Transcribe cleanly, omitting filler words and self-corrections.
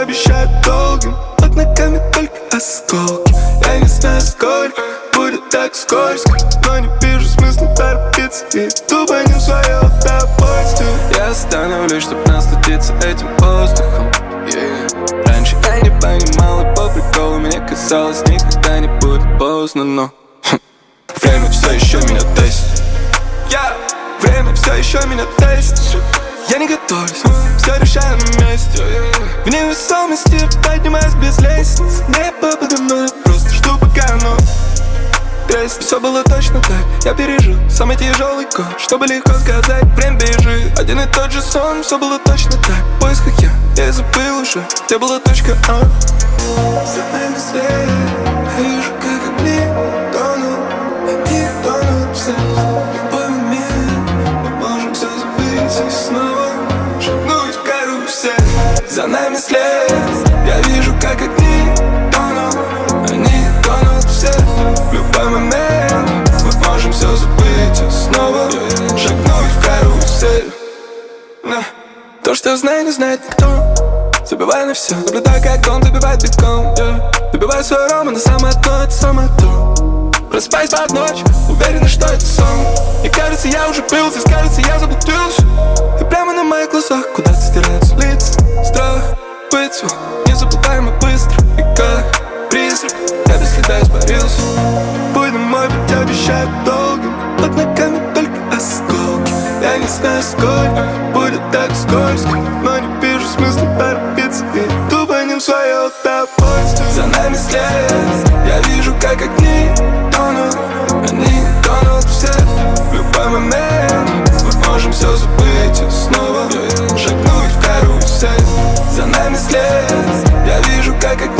обещают долгим, под ногами только осколки. Я не знаю, сколько будет так скользко, но не вижу смысла торопиться и тупанем свое удовольствие. Я остановлюсь, чтоб насладиться этим воздухом. Раньше я не понимал, и по приколу мне казалось, никогда не будет поздно, но время все еще меня тестит. Время все еще меня тестит. Я не готовлюсь, все решаю на месте. В невесомости поднимаюсь без лестниц. Небо подо мной, просто жду пока оно крестит. Все было точно так, я пережил самый тяжелый год. Чтобы легко сказать, время бежит. Один и тот же сон, все было точно так. В поисках я забыл уже, где была точка А. За нами след, я вижу, как огни тонут, они тонут все. В любой момент мы можем все забыть и снова шагнуть в карусель. За нами след, я вижу, как огни тонут, они тонут все. В любой момент мы можем все забыть и снова шагнуть в карусель. То, что я знаю, не знает никто. Забивай на все, наблюдай, как он забивает битком. Добивай свой роман, но самое то, это самое то. Просыпаюсь под ночь, уверена, что это сон. Мне кажется, я уже был здесь, кажется, я заблудился. И прямо на моих глазах куда-то стираются лица. Страх быть свой, незабываемо быстро. И как призрак, я без следа испарился. Путь на мой путь обещает долгим, под ногами только осколки. Я не знаю, сколько будет так скользко, но не вижу смысла торопиться и тупанем свое удовольствие. За нами след, я вижу, как огни тонут, они тонут все. В любой момент мы можем все забыть и снова шагнуть в карусель. За нами след, я вижу, как огни